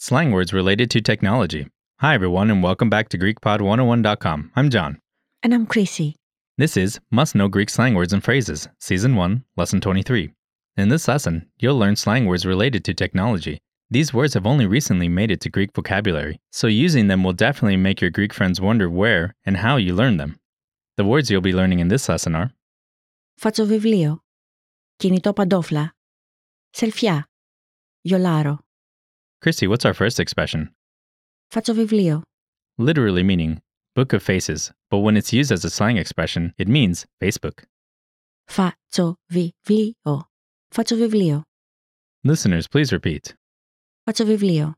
Slang words related to technology. Hi everyone and welcome back to GreekPod101.com. I'm John. And I'm Chrissy. This is Must Know Greek Slang Words and Phrases, Season 1, Lesson 23. In this lesson, you'll learn slang words related to technology. These words have only recently made it to Greek vocabulary, so using them will definitely make your Greek friends wonder where and how you learned them. The words you'll be learning in this lesson are Φατσοβιβλίο, κινητό παντόφλα, σελφιά, γιολάρο. Chrissy, what's our first expression? Φατσοβιβλίο, Literally meaning book of faces, but when it's used as a slang expression, it means Facebook. φατσοβιβλίο, φατσοβιβλίο, Listeners, please repeat. φατσοβιβλίο.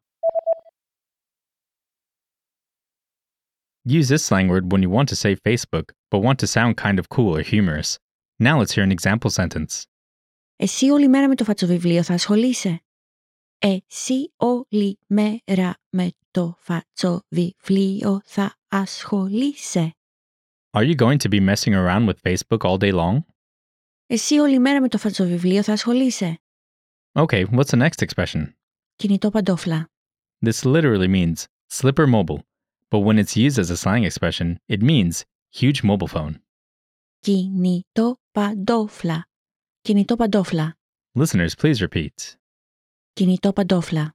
Use this slang word when you want to say Facebook, but want to sound kind of cool or humorous. Now let's hear an example sentence. Εσύ όλη μέρα με το φατσοβιβλίο θα ασχολείσαι. Εσύ όλη μέρα με το φατσοβιβλίο θα ασχολείσαι. Are you going to be messing around with Facebook all day long? Εσύ όλη μέρα με το φατσοβιβλίο θα ασχολείσαι. Okay, what's the next expression? Κινητό παντόφλα. This literally means slipper mobile, but when it's used as a slang expression, it means huge mobile phone. Κινητό παντόφλα. Κινητό παντόφλα. Listeners, please repeat. Κινητό παντόφλα.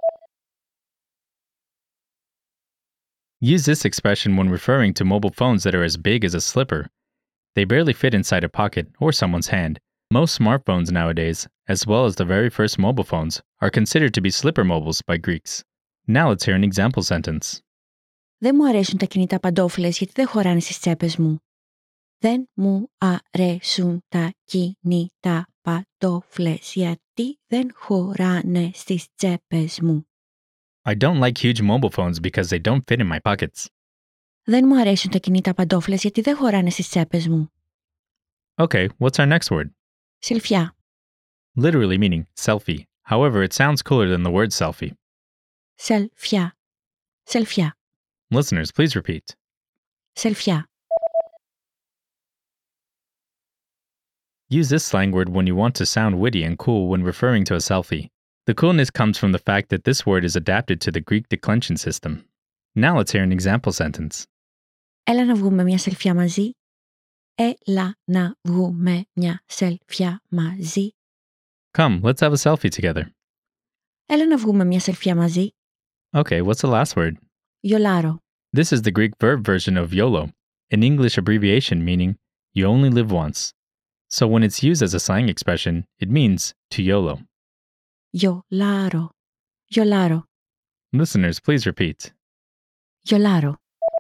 Use this expression when referring to mobile phones that are as big as a slipper. They barely fit inside a pocket or someone's hand. Most smartphones nowadays, as well as the very first mobile phones, are considered to be slipper mobiles by Greeks. Now let's hear an example sentence. Δεν μου αρέσουν τα κινητά παντόφλες γιατί δεν χωράνε στις τσέπες μου. Δεν μου αρέσουν τα κινητά παντόφλες γιατί δεν χωράνε στις τσέπες μου. I don't like huge mobile phones because they don't fit in my pockets. Δεν μου αρέσουν τα κινητά παντόφλες γιατί δεν χωράνε στις τσέπες μου. Okay, what's our next word? Σελφιά. Literally meaning selfie. However, it sounds cooler than the word selfie. Σελφιά. Σελφιά. Listeners, please repeat. Σελφιά. Use this slang word when you want to sound witty and cool when referring to a selfie. The coolness comes from the fact that this word is adapted to the Greek declension system. Now let's hear an example sentence. Έλα να βγούμε μια σελφιά μαζί. Έλα να βγούμε μια σελφιά μαζί. Come, let's have a selfie together. Έλα να βγούμε μια σελφιά μαζί. Okay, what's the last word? Γιολάρο. This is the Greek verb version of YOLO, an English abbreviation meaning you only live once. So when it's used as a slang expression, it means to YOLO. Γιολάρο. Γιολάρο. Listeners, please repeat. Γιολάρο.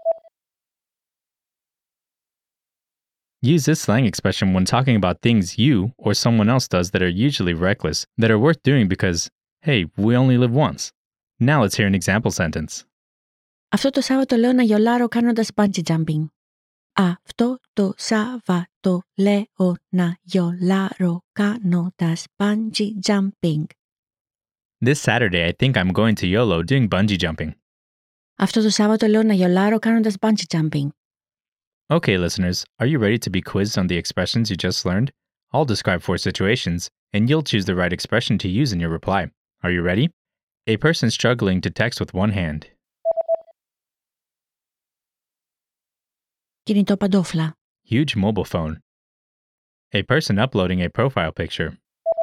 Use this slang expression when talking about things you or someone else does that are usually reckless, that are worth doing because, hey, we only live once. Now let's hear an example sentence. Αυτό το Σάββατο λέω να γιολάρω κάνοντας bungee jumping. Αυτό το Σάββατο λέω να γιολάρω κάνοντας bungee jumping. This Saturday, I think I'm going to YOLO doing bungee jumping. Αυτό το Σάββατο λέω να γιολάρω κάνοντας bungee jumping. Okay, listeners, are you ready to be quizzed on the expressions you just learned? I'll describe 4 situations, and you'll choose the right expression to use in your reply. Are you ready? A person struggling to text with one hand. Κινητό παντόφλα. Huge mobile phone. A person uploading a profile picture.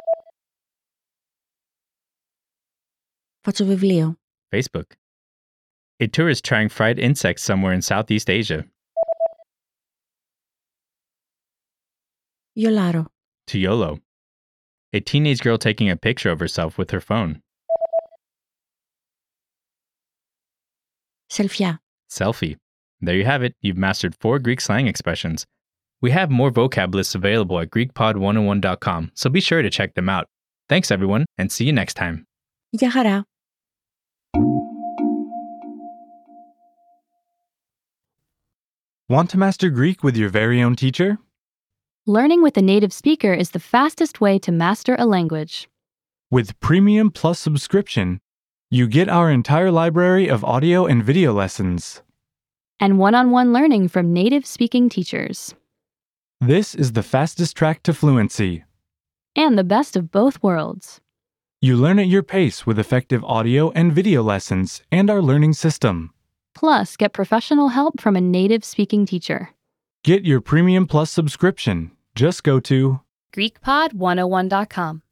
Φατσοβιβλίο. Facebook. A tourist trying fried insects somewhere in Southeast Asia. Γιολάρω. To YOLO. A teenage girl taking a picture of herself with her phone. Σελφιά. Selfie. There you have it. You've mastered 4 Greek slang expressions. We have more vocab lists available at GreekPod101.com, so be sure to check them out. Thanks, everyone, and see you next time. Γεια χαρά. Want to master Greek with your very own teacher? Learning with a native speaker is the fastest way to master a language. With Premium Plus subscription, you get our entire library of audio and video lessons. And one-on-one learning from native-speaking teachers. This is the fastest track to fluency. And the best of both worlds. You learn at your pace with effective audio and video lessons and our learning system. Plus, get professional help from a native speaking teacher. Get your Premium Plus subscription. Just go to GreekPod101.com.